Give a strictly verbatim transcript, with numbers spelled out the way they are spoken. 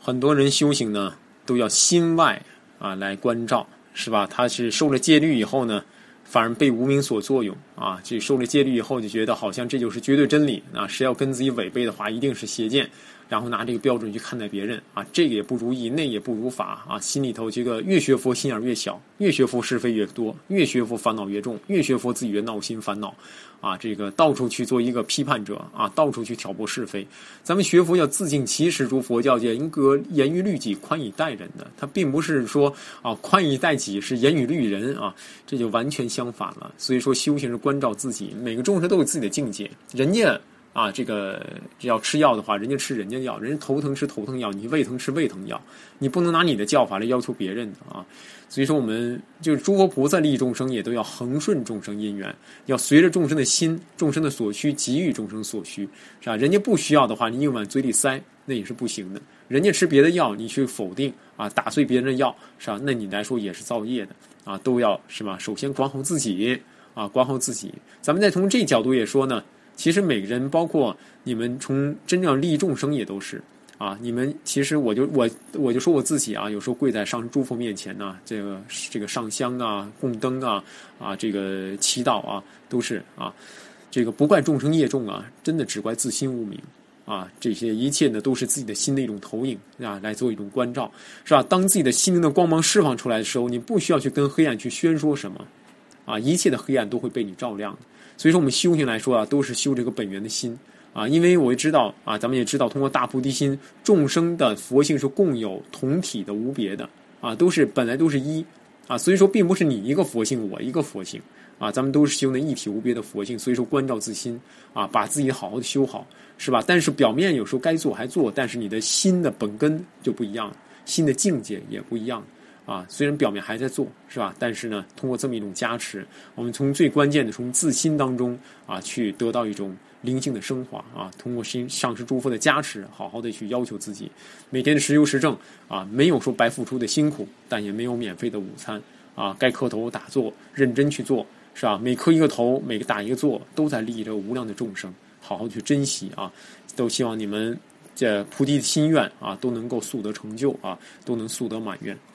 很多人修行呢，都要心外啊来关照，是吧？他是受了戒律以后呢，反而被无明所作用啊，这受了戒律以后就觉得好像这就是绝对真理啊，谁要跟自己违背的话，一定是邪见，然后拿这个标准去看待别人啊，这个也不如意，那也不如法啊，心里头这个越学佛心眼越小，越学佛是非越多，越学佛烦恼越重，越学佛自己越闹心烦恼啊，这个到处去做一个批判者啊，到处去挑拨是非。咱们学佛要自净其实，如佛教界应格严于律己，宽以待人的，它并不是说啊宽以待己是严于律人啊，这就完全相反了。所以说修行是关照自己，每个众生都有自己的境界，人家啊，这个要吃药的话，人家吃人家药，人家头疼吃头疼药，你胃疼吃胃疼药，你不能拿你的教法来要求别人的啊。所以说，我们就是诸佛菩萨利益众生，也都要恒顺众生因缘，要随着众生的心、众生的所需，给予众生所需，是吧？人家不需要的话，你硬往嘴里塞，那也是不行的。人家吃别的药，你去否定啊，打碎别人的药，是吧？那你来说也是造业的啊，都要是吧？首先管好自己啊，管好自己。咱们再从这角度也说呢。其实每个人，包括你们，从真正利益众生也都是啊。你们其实我就我我就说我自己啊，有时候跪在上诸佛面前呢、啊，这个这个上香啊、供灯啊啊，这个祈祷啊，都是啊。这个不怪众生业重啊，真的只怪自心无明啊。这些一切呢，都是自己的心的一种投影啊，来做一种关照，是吧？当自己的心灵的光芒释放出来的时候，你不需要去跟黑暗去宣说什么啊，一切的黑暗都会被你照亮的。所以说我们修行来说啊，都是修这个本源的心啊，因为我也知道啊，咱们也知道，通过大菩提心，众生的佛性是共有同体的、无别的啊，都是本来都是一啊，所以说并不是你一个佛性，我一个佛性啊，咱们都是修那一体无别的佛性，所以说关照自心啊，把自己好好的修好，是吧？但是表面有时候该做还做，但是你的心的本根就不一样了，心的境界也不一样。啊，虽然表面还在做，是吧？但是呢，通过这么一种加持，我们从最关键的从自心当中啊，去得到一种灵性的升华啊。通过心上师诸佛的加持，好好的去要求自己，每天的实修实证啊，没有说白付出的辛苦，但也没有免费的午餐啊。该磕头打坐，认真去做，是吧？每磕一个头，每个打一个坐，都在利益着无量的众生，好好去珍惜啊。都希望你们这菩提的心愿啊，都能够速得成就啊，都能速得满愿。